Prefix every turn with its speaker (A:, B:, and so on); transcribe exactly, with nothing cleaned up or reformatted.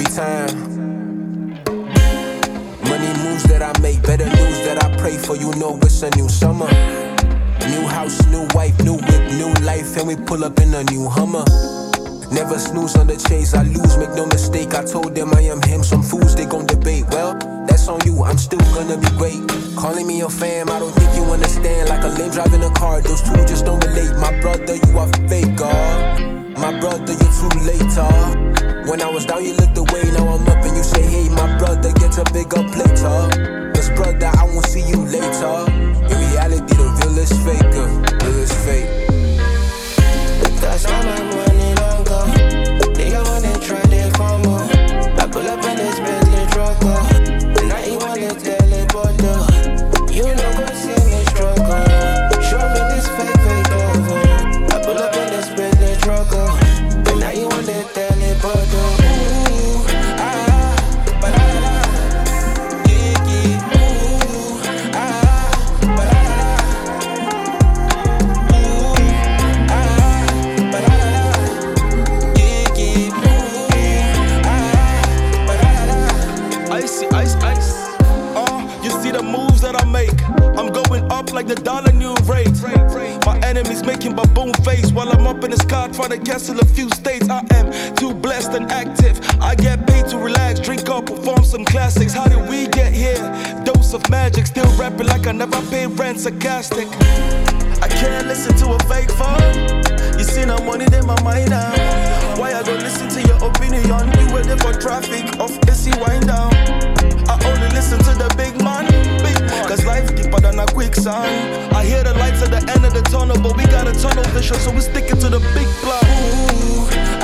A: every time. Money moves that I make, better news that I pray for. You know it's a new summer. New house, new wife, new whip, new life, and we pull up in a new Hummer. Never snooze on the chase, I lose, make no mistake. I told them I am him, some fools they gon' debate. Well, that's on you, I'm still gonna be great. Calling me your fam, I don't think you understand. Like a lame driving a car, those two just don't relate. My brother, you are fake, ah. My brother, you too late, ah. When I was down, you looked away, now I'm up and you say, hey, my brother, get a bigger plate, ah. Cause brother, I won't see you later. In reality, the real is fake, uh, real is fake.
B: That's why my money don't go. They all wanna try their combo. I pull up in this Bentley truck, and now you wanna teleport, though. You know go see me struggle. Show me this fake, fake logo. I pull up in this Bentley truck, and now you wanna teleport, though. Ooh, ah, ba-da-da-da. Yeah, yeah. Ooh, ah, ba-da-da-da.
C: Icy, ice, ice. Uh, you see the moves that I make. I'm going up like the dollar new rate. My enemies making baboon face while I'm up in the sky trying to cancel a few states. I am too blessed and active. I get paid to relax, drink up, perform some classics. How did we get here? Dose of magic, still rapping like I never paid rent, sarcastic. I can't listen to a fake phone. You see no money, then my mind down. Why I don't listen to your opinion? We were there for traffic, off A C wind down. I only listen to the big man, big man. Cause life deeper than a quicksand. I hear the lights at the end of the tunnel, but we got a tunnel vision, so we sticking to the big plan. Ooh,